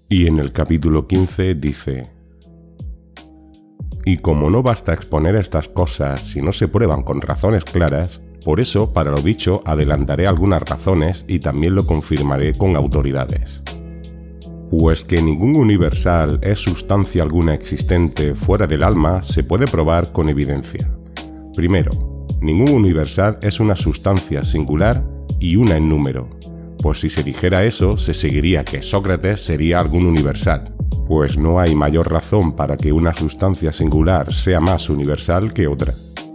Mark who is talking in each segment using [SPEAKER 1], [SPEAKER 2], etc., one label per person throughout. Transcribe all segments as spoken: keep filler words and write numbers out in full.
[SPEAKER 1] Y en el capítulo quince dice: y como no basta exponer estas cosas si no se prueban con razones claras, por eso, para lo dicho, adelantaré algunas razones y también lo confirmaré con autoridades. Pues que ningún universal es sustancia alguna existente fuera del alma se puede probar con evidencia. Primero, ningún universal es una sustancia singular y una en número, pues si se dijera eso, se seguiría que Sócrates sería algún universal, pues no hay mayor razón para que una sustancia singular sea más universal que otra.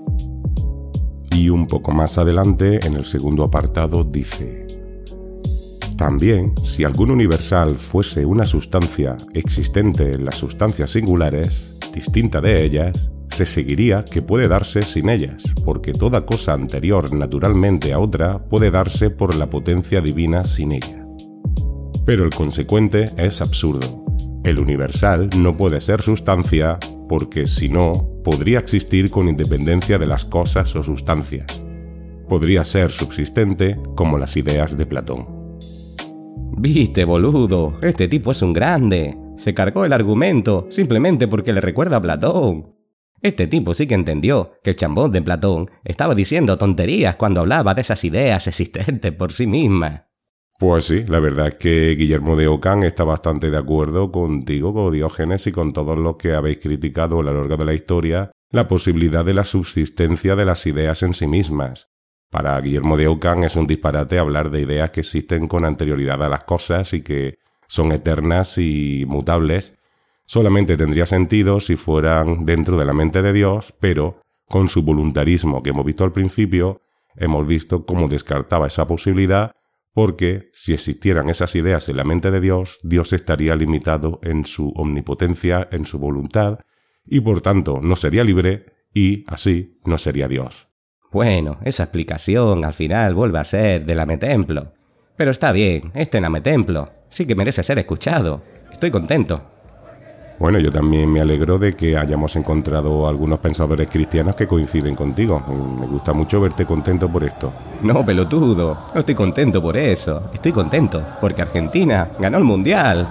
[SPEAKER 1] Y un poco más adelante, en el segundo apartado, dice: también, si algún universal fuese una sustancia existente en las sustancias singulares, distinta de ellas, se seguiría que puede darse sin ellas, porque toda cosa anterior naturalmente a otra puede darse por la potencia divina sin ella. Pero el consecuente es absurdo. El universal no puede ser sustancia porque, si no, podría existir con independencia de las cosas o sustancias. Podría ser subsistente como las ideas de Platón.
[SPEAKER 2] Viste, boludo, este tipo es un grande. Se cargó el argumento simplemente porque le recuerda a Platón. Este tipo sí que entendió que el chambón de Platón estaba diciendo tonterías cuando hablaba de esas ideas existentes por sí mismas.
[SPEAKER 1] Pues sí, la verdad es que Guillermo de Ockham está bastante de acuerdo contigo, con Diógenes y con todos los que habéis criticado a lo largo de la historia la posibilidad de la subsistencia de las ideas en sí mismas. Para Guillermo de Ockham es un disparate hablar de ideas que existen con anterioridad a las cosas y que son eternas y mutables. Solamente tendría sentido si fueran dentro de la mente de Dios, pero con su voluntarismo que hemos visto al principio, hemos visto cómo descartaba esa posibilidad, porque si existieran esas ideas en la mente de Dios, Dios estaría limitado en su omnipotencia, en su voluntad, y por tanto no sería libre y, así, no sería Dios.
[SPEAKER 2] Bueno, esa explicación al final vuelve a ser del Ametemplo. Pero está bien, este Ametemplo sí que merece ser escuchado. Estoy contento.
[SPEAKER 1] Bueno, yo también me alegro de que hayamos encontrado algunos pensadores cristianos que coinciden contigo. Me gusta mucho verte contento por esto.
[SPEAKER 2] No, pelotudo, no estoy contento por eso. Estoy contento porque Argentina ganó el Mundial.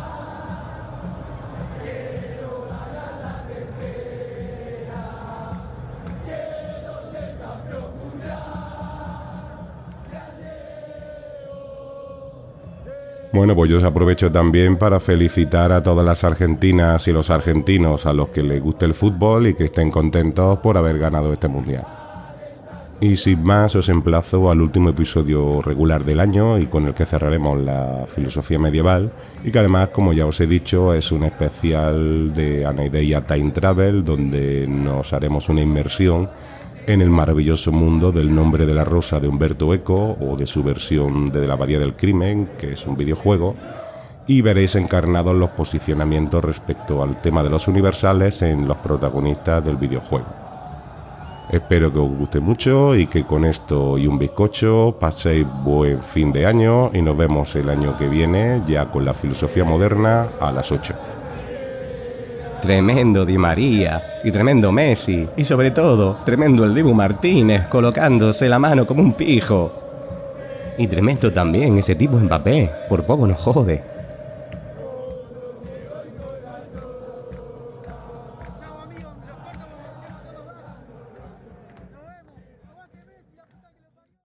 [SPEAKER 1] Bueno, pues yo os aprovecho también para felicitar a todas las argentinas y los argentinos a los que les guste el fútbol y que estén contentos por haber ganado este mundial. Y sin más, os emplazo al último episodio regular del año y con el que cerraremos la filosofía medieval, y que además, como ya os he dicho, es un especial de Anaideia Time Travel, donde nos haremos una inmersión en el maravilloso mundo del Nombre de la Rosa de Umberto Eco, o de su versión de La Abadía del Crimen, que es un videojuego, y veréis encarnados los posicionamientos respecto al tema de los universales en los protagonistas del videojuego. Espero que os guste mucho y que con esto y un bizcocho paséis buen fin de año, y nos vemos el año que viene ya con la filosofía moderna a las ocho.
[SPEAKER 2] Tremendo Di María, y tremendo Messi, y sobre todo, tremendo el Dibu Martínez colocándose la mano como un pijo. Y tremendo también ese tipo Mbappé, por poco nos jode.